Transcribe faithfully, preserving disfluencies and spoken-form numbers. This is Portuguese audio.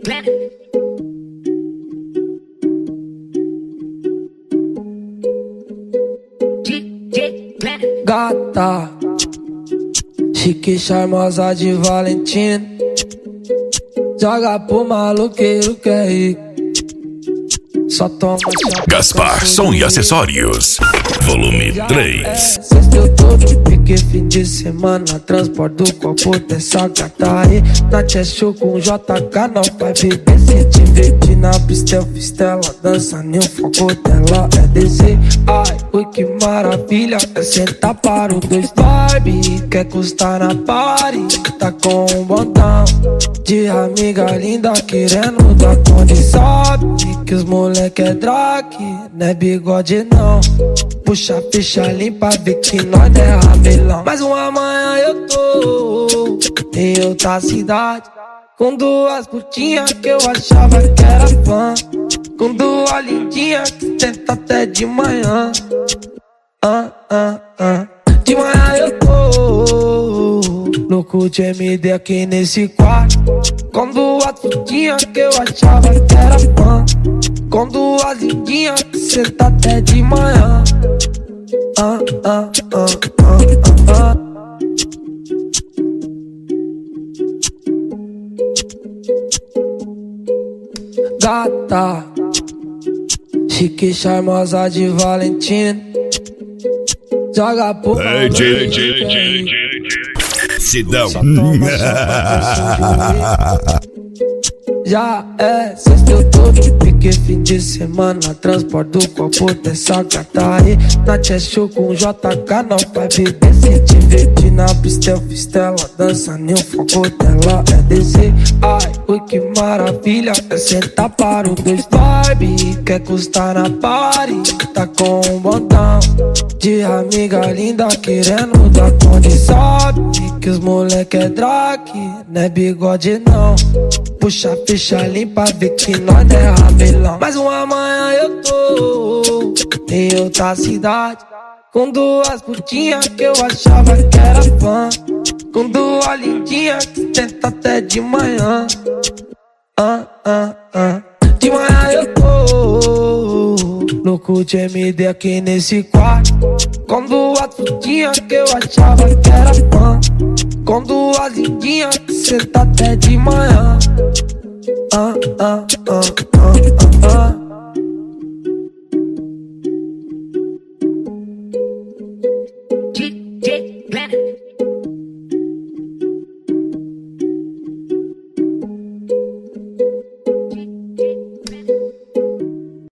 Gata, chique, charmosa de Valentina, joga pro maluqueiro que é rico, só toma chá. Gaspar Som e Acessórios, volume três. É, sexta eu tô de pique, fim de semana, transporte do copo dessa gata aí. Na Cheshire com J K, não vai beber, se divertir na pista, eu fiz tela, dança, nem o foco dela é descer. Ai, ui, que maravilha, é sentar para o dois. Barbie, quer custar na party, tá com um botão de amiga linda, querendo dar conta. Sabe que os moleque é drag, não é bigode não. Puxa a ficha limpa, vê que nós não é ramelão. Mas uma manhã eu tô em outra cidade, com duas putinhas que eu achava que era fã, com duas lindinhas que tenta até de manhã. Ah, ah, ah. De manhã eu tô louco de M D aqui nesse quarto, com duas putinhas que eu achava que era fã, com duas lindinhas que senta até de manhã. Ah, ah, ah, ah, ah, ah. Gata, chique, charmosa de Valentina, joga pro Hey, J, J, J, J. Sidão. Já é sexta, eu tô de pique, fim de semana, transporte do copo dessa gata aí. Na Cheshire com J K, não vai beber, se divertir na pista, eu fiz tela, dança, nem o foco dela é descer. Ai, ui, que maravilha, é sentar para o dois. Barbie, quer custar na party, tá com um botão de amiga linda, querendo dar conta. Sabe que os moleque é drag, não é bigode não. Puxa a ficha limpa, vê que nós não é ramelão. Mas uma manhã eu tô em outra cidade, com duas putinhas que eu achava que era fã, com duas lindinhas que tenta até de manhã. Ah, ah, ah. De manhã eu tô louco de M D aqui nesse quarto, com duas putinhas que eu achava que era fã, com duas lindinhas que senta até de manhã. Ah, ah, ah, ah, ah, ah. D J Planet.